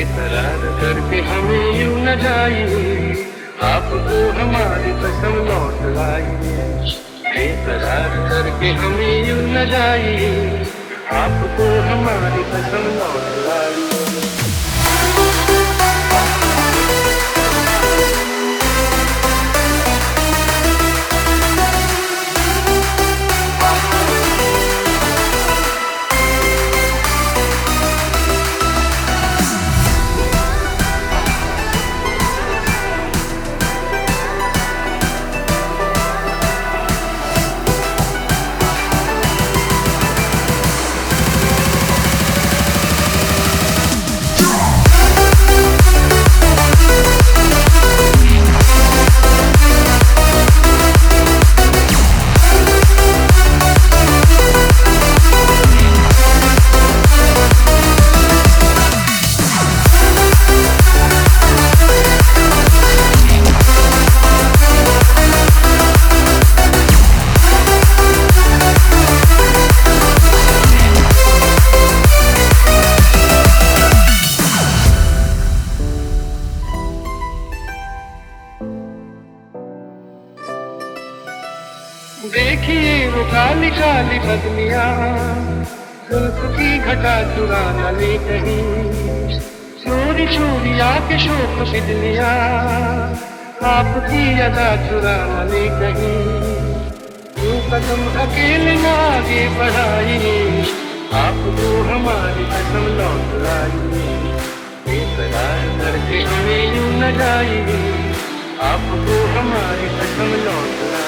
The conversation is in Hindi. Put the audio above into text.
बेकरार करके हमें यूं न जाइए, आपको हमारी कसम लौट लाइए। बेकरार करके हमें यूं न जाइए, आपको हमारी कसम लौट लाइए। देखिए वो काली काली बदलियां, जुल्फ की घटा चुरा न ले कहीं। चोरी चोरी आके शोक बिजलियां, आपकी अदा चुरा न ले कहीं। यूं कदम अकेले न आगे बढ़ाइए, आपको हमारी कसम लौट लाइए। बेकरार करके हमें यूं न जाइए, आपको हमारी कसम लौट लाइए।